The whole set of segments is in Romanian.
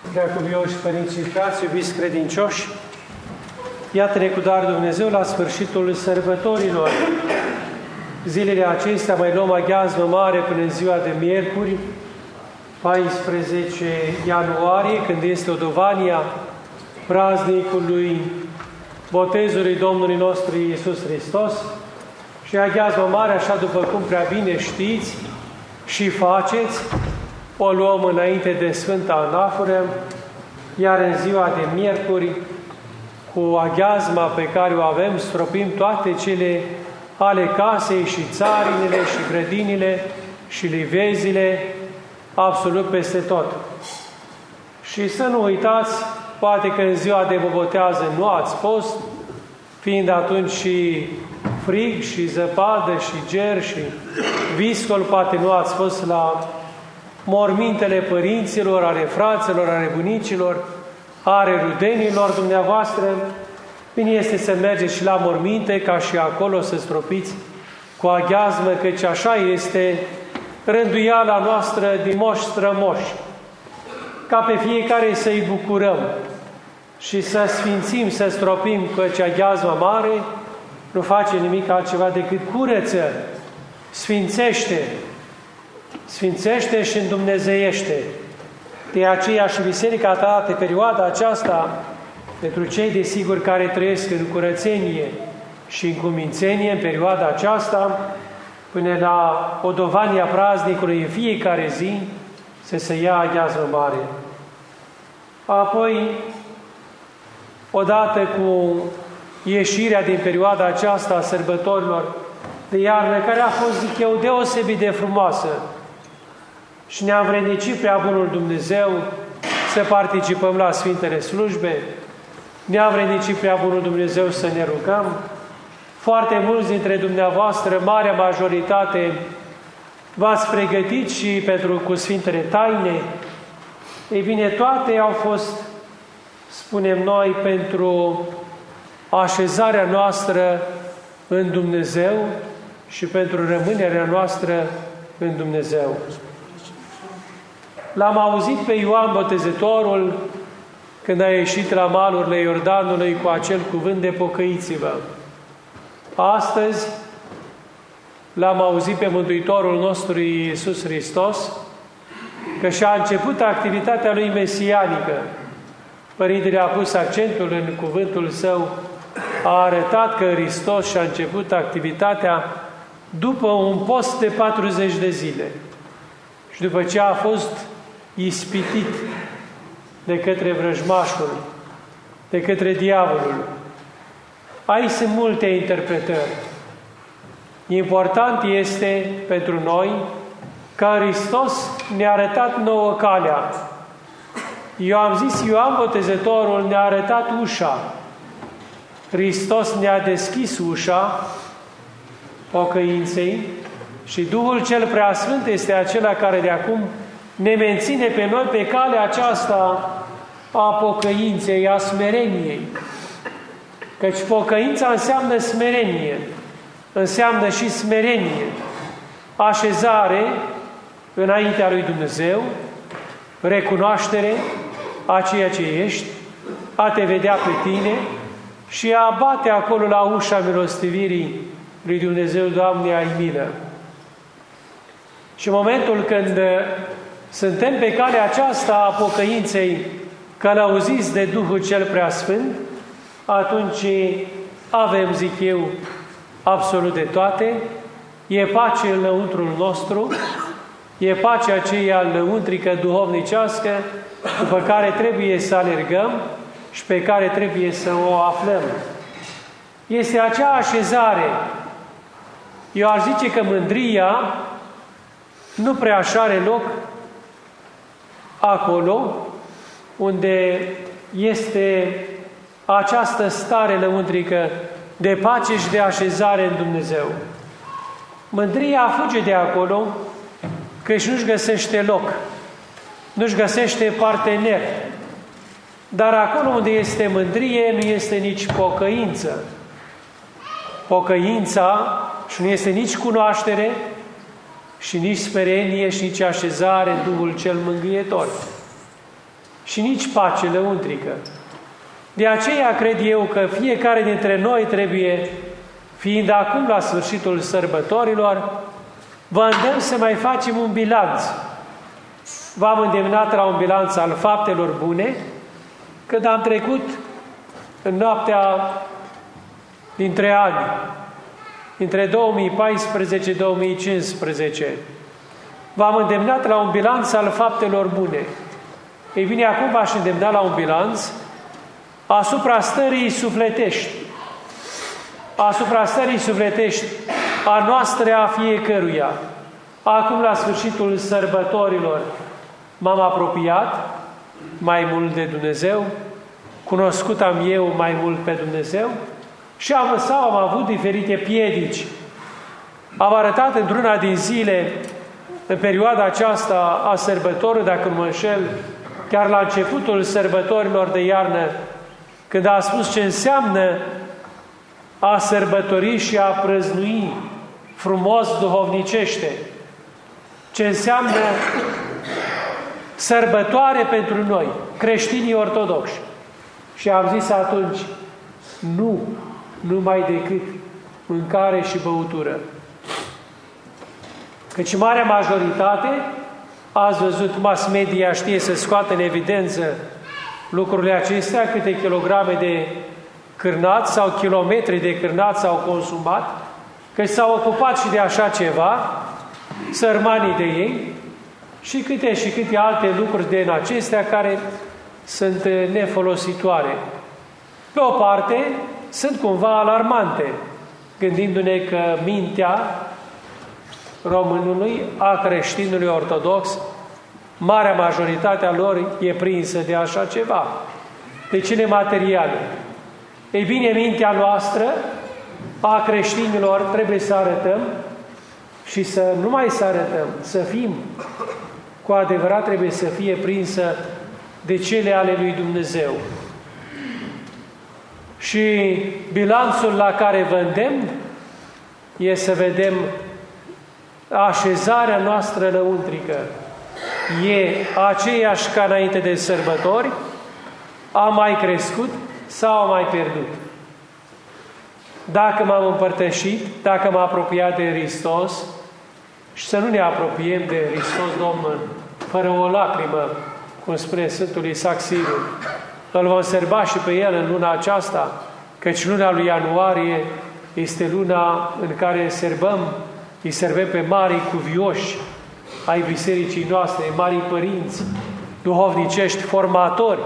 Preacuvioși părinți și frați, iubiți credincioși, iată-ne cu dar Dumnezeu la sfârșitul sărbătorilor. Zilele acestea mai luăm aghiazmă mare până în ziua de miercuri, 14 ianuarie, când este odovania praznicului botezului Domnului nostru Iisus Hristos, și aghiazmă mare, așa după cum prea bine știți și faceți, o luăm înainte de Sfânta Anaforă, iar în ziua de miercuri, cu aghiazma pe care o avem, stropim toate cele ale casei și țarinile și grădinile și livezile, absolut peste tot. Și să nu uitați, poate că în ziua de bobotează nu ați fost, fiind atunci și frig și zăpadă și ger și viscol, poate nu ați fost la mormintele părinților, ale fraților, ale bunicilor, ale rudenilor dumneavoastră. Bine este să mergeți și la morminte, ca și acolo să stropiți cu aghiazmă, căci așa este rânduiala noastră din moși strămoși, ca pe fiecare să-i bucurăm și să sfințim, să stropim, căci aghiazma mare nu face nimic altceva decât curăță, sfințește și îndumnezeiește. De aceea și Biserica ta, pe perioada aceasta, pentru cei desigur care trăiesc în curățenie și în cumințenie, în perioada aceasta, până la odovania praznicului în fiecare zi, să se ia aghiazmă mare. Apoi, odată cu ieșirea din perioada aceasta a sărbătorilor de iarnă, care a fost, zic eu, deosebit de frumoasă, și ne-a învrednicit prea bunul Dumnezeu să participăm la Sfintele Slujbe, ne-a învrednicit prea bunul Dumnezeu să ne rugăm. Foarte mulți dintre dumneavoastră, marea majoritate, v-ați pregătit și cu Sfintele Taine. Ei bine, toate au fost, spunem noi, pentru așezarea noastră în Dumnezeu și pentru rămânerea noastră în Dumnezeu. L-am auzit pe Ioan Botezătorul când a ieșit la malurile Iordanului cu acel cuvânt de pocăiți-vă. Astăzi l-am auzit pe Mântuitorul nostru Iisus Hristos că și-a început activitatea lui mesianică. Părintele a pus accentul în cuvântul său, a arătat că Hristos și-a început activitatea după un post de 40 de zile și după ce a fost ispitit de către vrăjmașul, de către diavolul. Aici sunt multe interpretări. Important este pentru noi că Hristos ne-a arătat nouă calea. Eu am zis, Ioan Botezătorul ne-a arătat ușa. Hristos ne-a deschis ușa pocăinței și Duhul cel Preasfânt este acela care de acum ne menține pe noi pe calea aceasta a pocăinței, a smereniei. Căci pocăința înseamnă smerenie, înseamnă și smerenie, așezare înaintea lui Dumnezeu, recunoaștere a ceea ce ești, a te vedea pe tine și a bate acolo la ușa milostivirii lui Dumnezeu, Doamne, ai milă. Și în momentul când suntem pe calea aceasta a pocăinței, călăuziți de Duhul cel Preasfânt, atunci avem, zic eu, absolut de toate. E pace în lăuntrul nostru, e pacea aceea lăuntrică, duhovnicească, după care trebuie să alergăm și pe care trebuie să o aflăm. Este acea așezare. Eu aș zice că mândria nu prea așa are loc acolo unde este această stare lăuntrică de pace și de așezare în Dumnezeu. Mândria fuge de acolo căci nu-și găsește loc, nu-și găsește partener. Dar acolo unde este mândrie, nu este nici pocăință. Pocăința și nu este nici cunoaștere, și nici smerenie, și nici așezare în Duhul cel Mângâietor. și nici pace lăuntrică. De aceea cred eu că fiecare dintre noi trebuie, fiind acum la sfârșitul sărbătorilor, vă îndemn să mai facem un bilanț. V-am îndemnat la un bilanț al faptelor bune, când am trecut în noaptea dintre ani, între 2014-2015. V-am îndemnat la un bilanț al faptelor bune. Ei bine, acum v-aș îndemna la un bilanț asupra stării sufletești. Asupra stării sufletești a noastră, a fiecăruia. Acum, la sfârșitul sărbătorilor, m-am apropiat mai mult de Dumnezeu, cunoscut am eu mai mult pe Dumnezeu și am avut diferite piedici. Am arătat într-una din zile, în perioada aceasta a sărbătorilor, dacă nu mă înșel, chiar la începutul sărbătorilor de iarnă, când a spus ce înseamnă a sărbători și a prăznui frumos duhovnicește, ce înseamnă sărbătoare pentru noi, creștinii ortodoxi. Și am zis atunci, nu numai decât mâncare și băutură. Căci marea majoritate, ați văzut, mass media știe să scoată în evidență lucrurile acestea, câte kilograme de cârnați sau kilometri de cârnați s-au consumat, că s-au ocupat și de așa ceva, sărmanii de ei, și câte alte lucruri din acestea care sunt nefolositoare. Pe o parte, sunt cumva alarmante, gândindu-ne că mintea românului, a creștinului ortodox, marea majoritate a lor e prinsă de așa ceva, de cele materiale. Ei bine, mintea noastră, a creștinilor, trebuie să arătăm și să nu mai să arătăm, să fim, cu adevărat trebuie să fie prinsă de cele ale lui Dumnezeu. Și bilanțul la care vă îndemn e să vedem așezarea noastră lăuntrică. E aceeași ca înainte de sărbători? A mai crescut sau a mai pierdut? Dacă m-am împărtășit, dacă m-am apropiat de Hristos, și să nu ne apropiem de Hristos Domnul fără o lacrimă, cum spune Sfântul Isaac Sirul. Îl vom sărba și pe el în luna aceasta, căci luna lui ianuarie este luna în care îi servăm pe marii cuvioși ai bisericii noastre, marii părinți, duhovnicești, formatori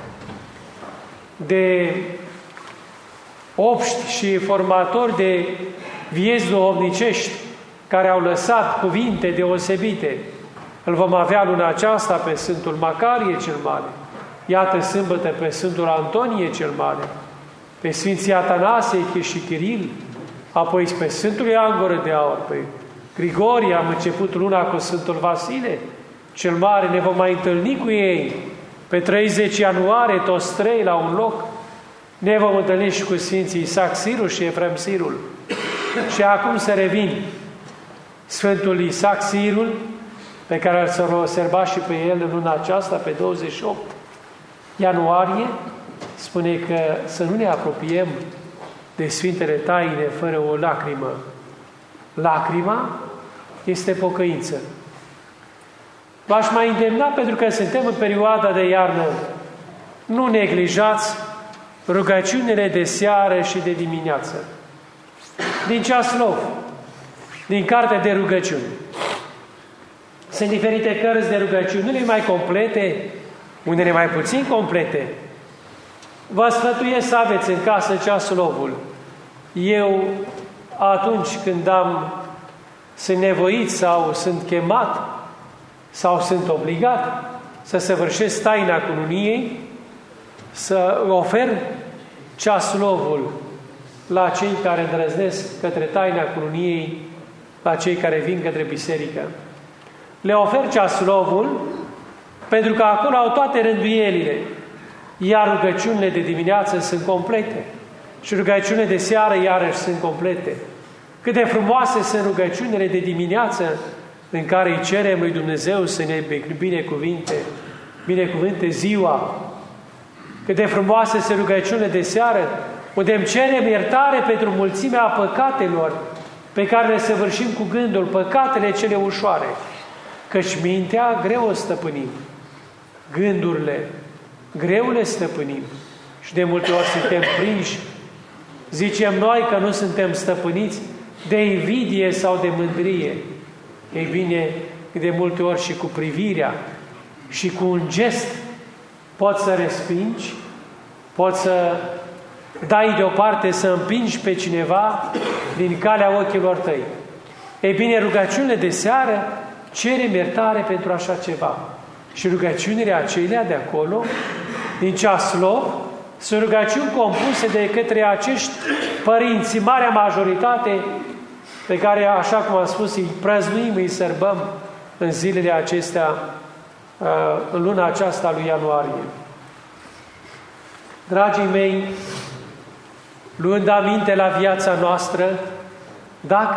de obști și formatori de vieți duhovnicești, care au lăsat cuvinte deosebite. Îl vom avea luna aceasta pe Sfântul Macarie cel Mare, iată sâmbătă pe Sfântul Antonie cel Mare, pe Sfinții Atanasie și Chiril, apoi pe Sfântul Ioan Gură de Aur, pe Grigorie, am început luna cu Sfântul Vasile cel Mare, ne vom mai întâlni cu ei pe 30 ianuarie, toți trei la un loc, ne vom întâlni și cu Sfinții Isaac Sirul și Efrem Sirul. Și acum să revin, Sfântul Isaac Sirul, pe care îl să observa și pe el în luna aceasta, pe 28 ianuarie, spune că să nu ne apropiem de Sfintele Taine fără o lacrimă. Lacrima este pocăință. V-aș mai îndemna, pentru că suntem în perioada de iarnă, nu neglijați rugăciunile de seară și de dimineață. Din Ceaslov, din cartea de rugăciuni. Sunt diferite cărți de rugăciuni, unele mai complete, unele mai puțin complete. Vă sfătuiesc să aveți în casă Ceaslovul. Eu, atunci când sunt nevoit sau sunt chemat sau sunt obligat să săvârșesc taina cununiei, să ofer Ceaslovul la cei care îndrăznesc către taina cununiei, la cei care vin către biserică. Le ofer Ceaslovul pentru că acolo au toate rânduielile, iar rugăciunile de dimineață sunt complete și rugăciunile de seară iarăși sunt complete. Cât de frumoase sunt rugăciunile de dimineață în care îi cerem lui Dumnezeu să ne binecuvinte binecuvânte ziua. Cât de frumoasă este rugăciunile de seară, unde îmi cerem iertare pentru mulțimea păcatelor pe care le săvârșim cu gândul, păcatele cele ușoare. Căci mintea greu o stăpânim, gândurile greu le stăpânim și de multe ori suntem prinși. Zicem noi că nu suntem stăpâniți de invidie sau de mândrie. Ei bine, de multe ori și cu privirea și cu un gest poți să respingi, poți să dai deoparte, să împingi pe cineva din calea ochilor tăi. Ei bine, rugăciunile de seară cerem iertare pentru așa ceva. Și rugăciunile acelea de acolo, din ceaslov, sunt rugăciuni compuse de către acești părinți, marea majoritate, pe care, așa cum am spus, îi prăznuim, îi sărbăm în zilele acestea, în luna aceasta lui ianuarie. Dragii mei, luând aminte la viața noastră, dacă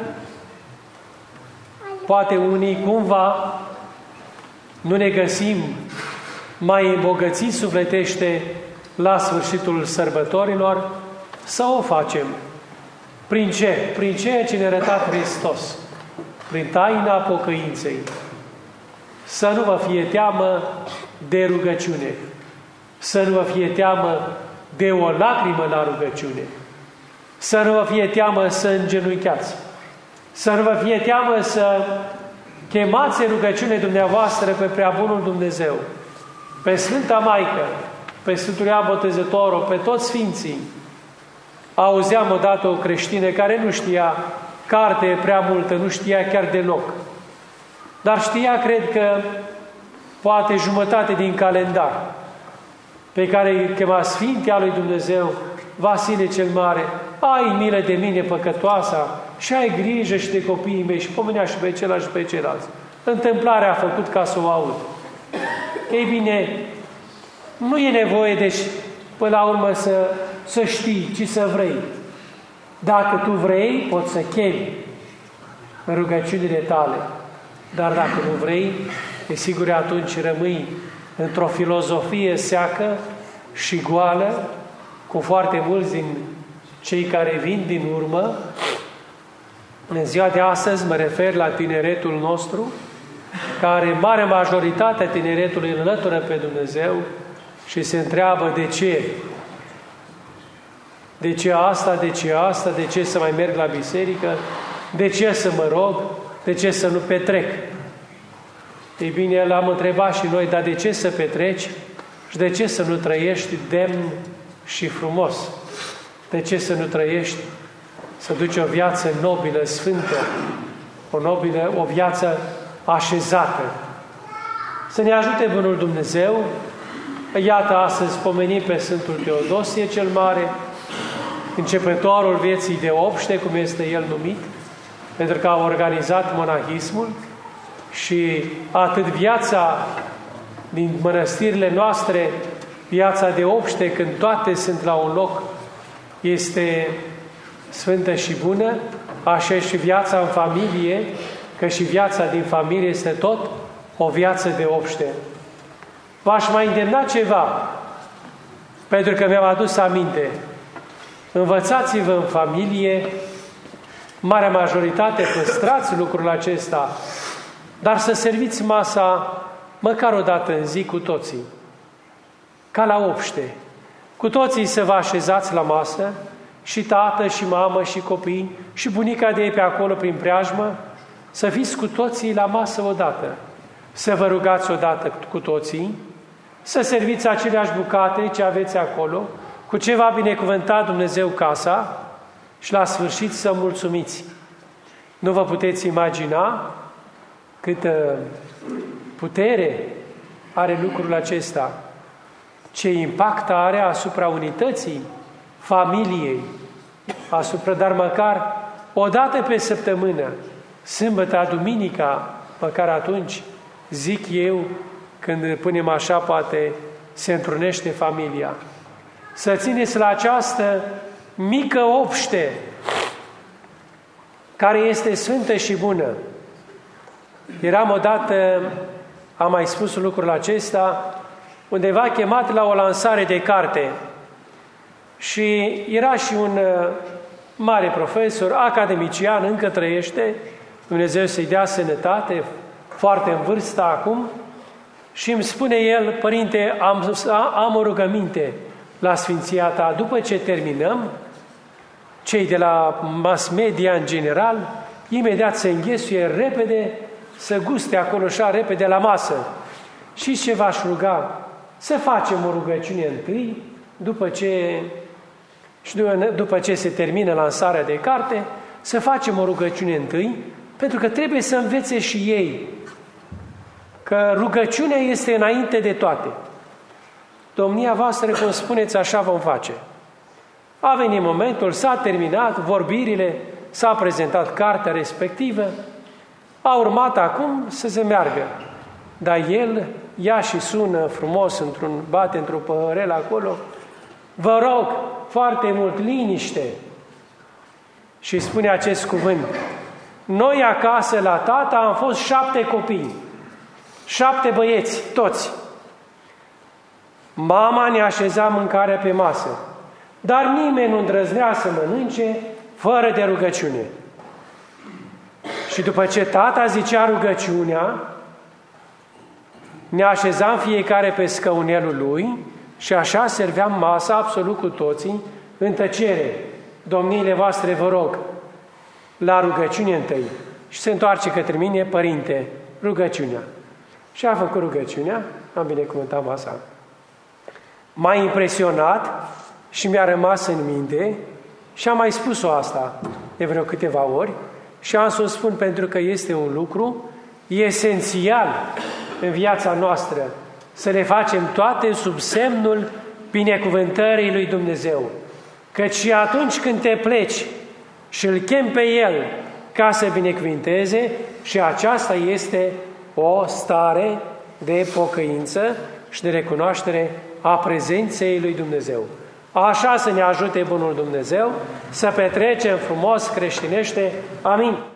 poate unii cumva nu ne găsim mai îmbogățiți sufletește la sfârșitul sărbătorilor, să o facem. Prin ce? Prin ceea ce ne-a arătat Hristos. Prin taina pocăinței. Să nu vă fie teamă de rugăciune. Să nu vă fie teamă de o lacrimă la rugăciune. Să nu vă fie teamă să îngenunchiați. Să nu vă fie teamă să chemați în rugăciune dumneavoastră pe Preabunul Dumnezeu, pe Sfânta Maică, pe Sfântul Ioan Botezătorul, pe toți Sfinții. Auzeam odată o creștină care nu știa carte prea multă, nu știa chiar deloc. Dar știa, cred că, poate jumătate din calendar, pe care îi chema Sfintea lui Dumnezeu, Vasile cel Mare, ai milă de mine păcătoasa și ai grijă și de copiii mei, și pomenea și pe celălalt și pe ceilalți. Întâmplarea a făcut ca să o aud. Ei bine, nu e nevoie, deci, până la urmă să știi, ci să vrei. Dacă tu vrei, poți să chemi în rugăciunile tale. Dar dacă nu vrei, e sigur atunci rămâi într-o filozofie seacă și goală, cu foarte mulți din cei care vin din urmă. În ziua de astăzi mă refer la tineretul nostru, care marea majoritate a tineretului îl înlătură pe Dumnezeu și se întreabă de ce. De ce asta, de ce asta, de ce să mai merg la biserică, de ce să mă rog, de ce să nu petrec. Ei bine, l-am întrebat și noi, dar de ce să petreci și de ce să nu trăiești demn și frumos? De ce să nu trăiești, să duci o viață nobilă, sfântă, o viață așezată? Să ne ajute Bunul Dumnezeu. Iată, astăzi pomenim pe Sfântul Teodosie cel Mare, începătorul vieții de obște, cum este el numit, pentru că a organizat monahismul, și atât viața din mănăstirile noastre, viața de obște, când toate sunt la un loc, este sfântă și bună, așa și viața în familie, că și viața din familie este tot o viață de obște. V-aș mai îndemna ceva, pentru că mi-am adus aminte. Învățați-vă în familie, marea majoritate păstrați lucrul acesta, dar să serviți masa măcar o dată în zi cu toții, ca la obște. Cu toții să vă așezați la masă, și tată, și mamă, și copii, și bunica de ei pe acolo prin preajmă, să fiți cu toții la masă odată, să vă rugați odată cu toții, să serviți aceleași bucate ce aveți acolo, cu ce va binecuvânta Dumnezeu casa, și la sfârșit să mulțumiți. Nu vă puteți imagina câtă putere are lucrul acesta, ce impact are asupra unității familiei, dar măcar o dată pe săptămână, sâmbătă, duminica, măcar atunci, zic eu, când punem așa, poate se întrunește familia. Să țineți la această mică obște, care este sfântă și bună. Eram odată am mai spus lucrul acesta, undeva chemat la o lansare de carte. Și era și un mare profesor, academician, încă trăiește, Dumnezeu să-i dea sănătate, foarte în vârstă acum, și îmi spune el: Părinte, am o rugăminte la Sfinția ta, după ce terminăm, cei de la mass media în general, imediat se înghesuie repede, să guste acolo așa repede la masă. Și ce v-aș ruga? Să facem o rugăciune întâi, după ce se termină lansarea de carte, să facem o rugăciune întâi, pentru că trebuie să învețe și ei că rugăciunea este înainte de toate. Domnia voastră, cum spuneți, așa vom face. A venit momentul, s-a terminat vorbirile, s-a prezentat cartea respectivă, a urmat acum să se meargă. Dar el ia și sună frumos, bate într-o păhărelă acolo: vă rog, foarte mult liniște. Și spune acest cuvânt: noi acasă la tata am fost 7 copii, 7 băieți, toți. Mama ne așeza mâncarea pe masă, dar nimeni nu îndrăznea să mănânce fără de rugăciune. Și după ce tata zicea rugăciunea, ne așezam fiecare pe scaunelul lui și așa serveam masa absolut cu toții în tăcere. Domniile voastre, vă rog, la rugăciune întâi. Și se întoarce către mine: Părinte, rugăciunea. Și a făcut rugăciunea, am binecuvântat masa. M-a impresionat și mi-a rămas în minte și am mai spus-o asta de vreo câteva ori și am să o spun pentru că este un lucru esențial în viața noastră, să le facem toate sub semnul binecuvântării lui Dumnezeu. Căci și atunci când te pleci și îl chem pe El ca să binecuvinteze, și aceasta este o stare de pocăință și de recunoaștere a prezenței lui Dumnezeu. Așa să ne ajute bunul Dumnezeu să petrecem frumos creștinește. Amin.